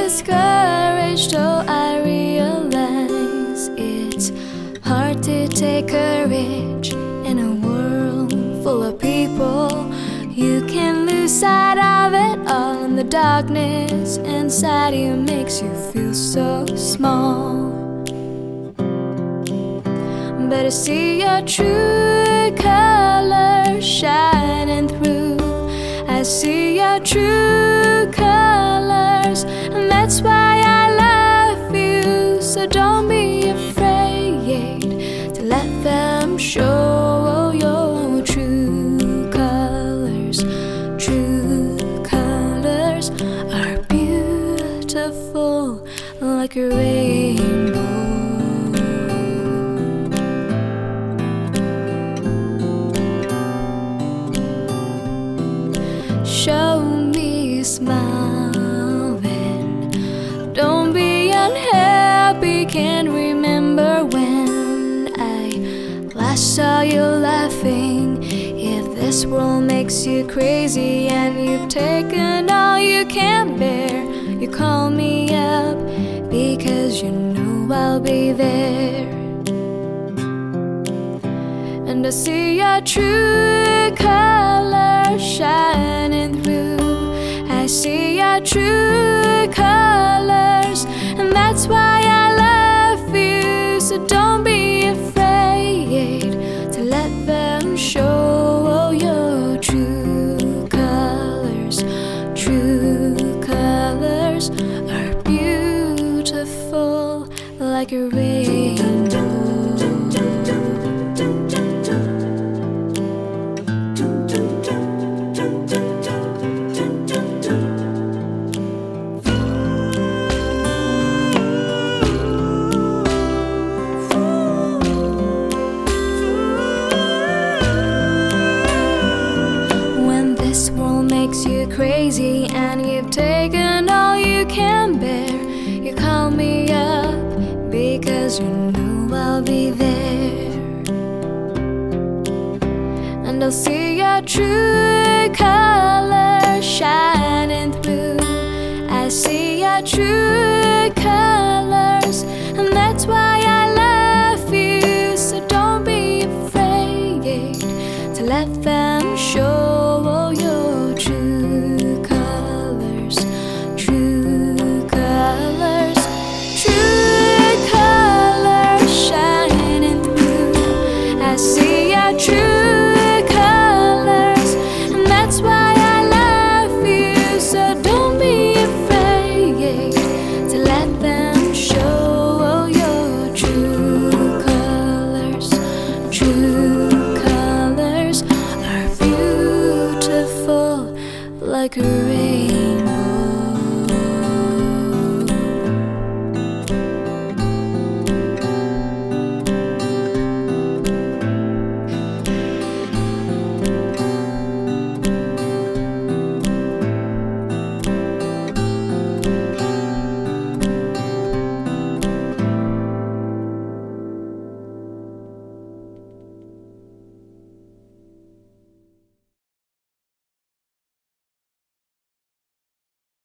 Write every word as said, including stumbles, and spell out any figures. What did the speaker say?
discouraged, oh I realize it's hard to take courage in a world full of people. You can lose sight of it all, and the darkness inside you makes you feel so small. But I see your true colors shining through. I see your true colors, and that's why I love you. So don't be afraid to let them show your true colors. True colors are beautiful like a rainbow. Show me a smile then. Don't be unhappy. Can't remember when I last saw you laughing. If this world makes you crazy and you've taken all you can bear, you call me up because you know I'll be there. And I see your true colors shining through. I see your true colors, and that's why I love you. So don't be afraid to let them show your true colors. True colors are beautiful like a rainbow. This world makes you crazy and you've taken all you can bear, you call me up because you know I'll be there. And I'll see your true colors shining through. I see your true colors, and that's why I